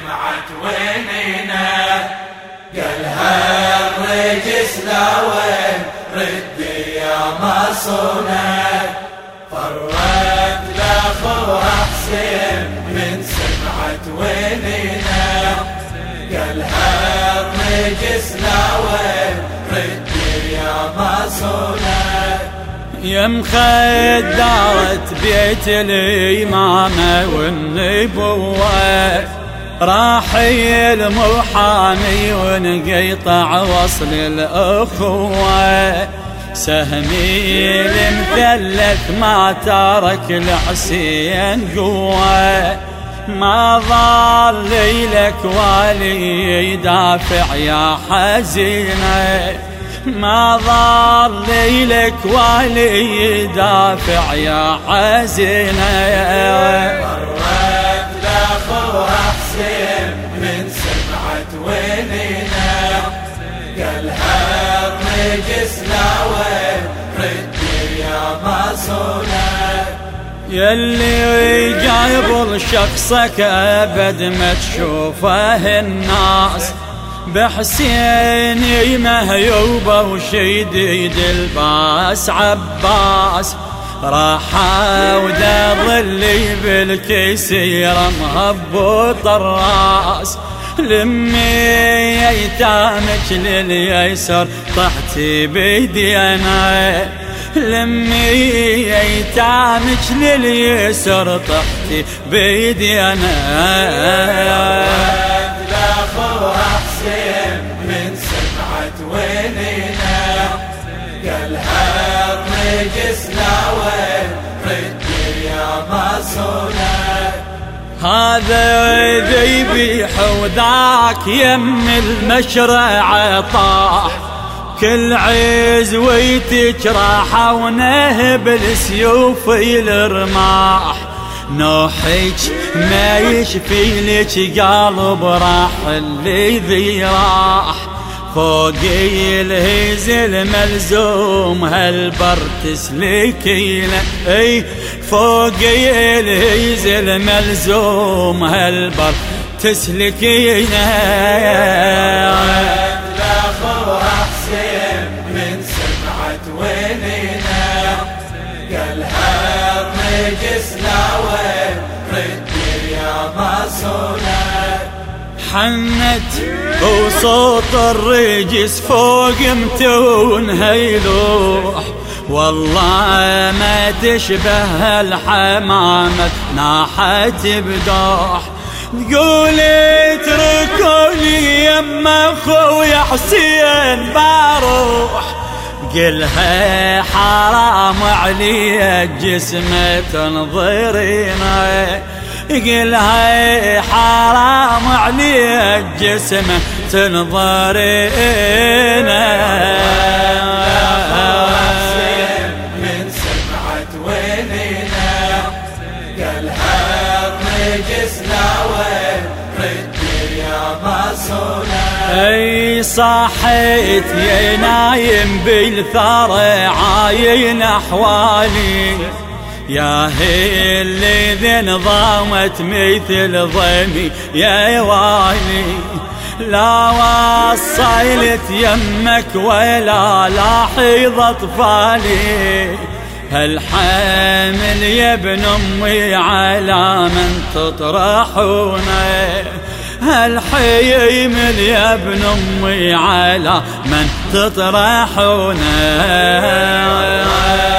سمعت ويننا قالها الرجس لا وين ردي يا مصونة فرت لاخوها حسين من سمعت ويننا قالها الرجس لا وين ردي يا مصونة يا مخدرت بيت الإمامة والنبوة راحي المحامي ونقيطع وصل الأخوة سهمي المثلث ما ترك الحسين قوة ما ظل لك والي يدافع يا حزينة ما ظل لك والي يدافع يا حزينة فرت لاخوها حسين من سمعت ويننا قالها الرجس لا وين ردي يا مصونة يلي جايب شخصك أبد ما تشوفه الناس بحسين مهيوبة وشديد الباس عباس راحة ودا ظلي بالكسيرة مهبوط الراس لمي ايتامك لليسر طحتي بيدي انا لمي ايتامك لليسر طحتي بيدي انا لاخوها حسين من سمعت ويننا قالها الرجس لا وين ردي يا مصونة هذا ذيبي حوذاك يم المشرع طاح كل عزويتك راحة ونهب السيوف الرماح نوحك ما يشفي لك قلب راح اللي ذي راح فوق الهزل ملزوم هالبر تسلكينا اي فوق الهزل ملزوم هالبر تسلكينا لاخوها حسين من سمعت ويننا قالها الرجس لا وين ردي يا مصونة حنت وصوت الرجس فوق متون هيلوح والله ما تشبه الحمامة ناحت بدوح تقولي اتركوني يما اخويا حسين بروح قلها حرام علي جسمه تنظرينا قلها حرام علي جسمه تنظرينا من سمعت ويننا قالها الرجس لا وين ردي يا مصونة اي صحيت يا نايم بالثار عاين احوالي يا هي اللي ذي نظامت مثل ضيمي يا والي لا وصلت يمك ولا لاحظ اطفالي هالحامل يا ابن امي على من تطرحونه هالحيمل يا ابن امي على من تطرحونه